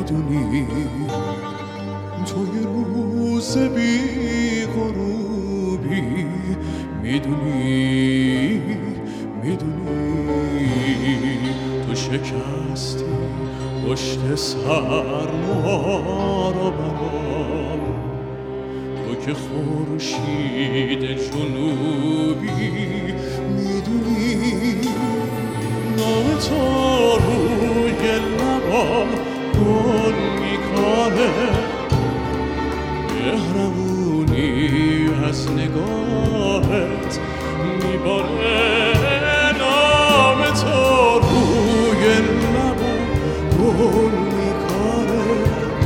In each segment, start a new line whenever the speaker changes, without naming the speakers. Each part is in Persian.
میدونی توی روز بی غروبی میدونی تو شکستی پشت سر ما رو برام، تو که خورشید جنوبی میدونی نام تو روی لبام گل میکنه، مهربونی از نگاهت میباره، نام تو روی لبام گل میکنه،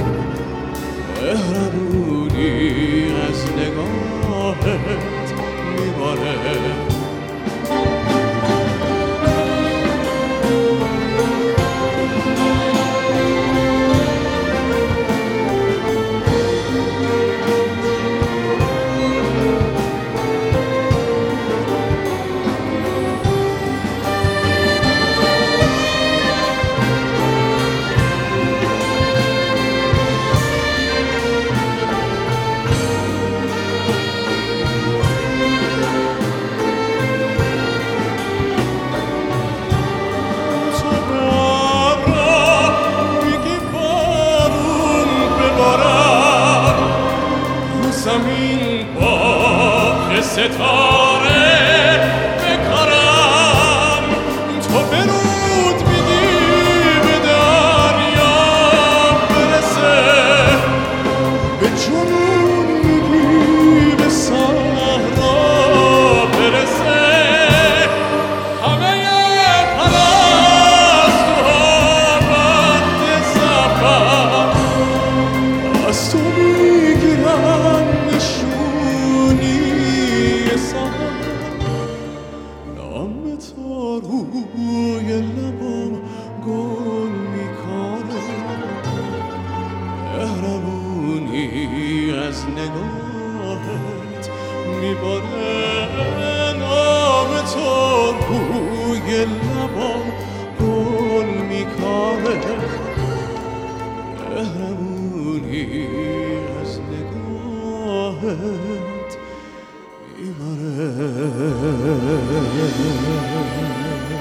مهربونی از نگاهت میباره. زمین باغ ستاره بکارم، تو برود میدی به دریا برسه، به جنون میدی به صحرا برسه، همه پرستوها بند سفر از تو میگیرن نام تو روی لبام گل میکنه، مهربونی از نگاهت میباره، نام تو روی لبام گل میکنه، مهربونی از نگاهت میباره.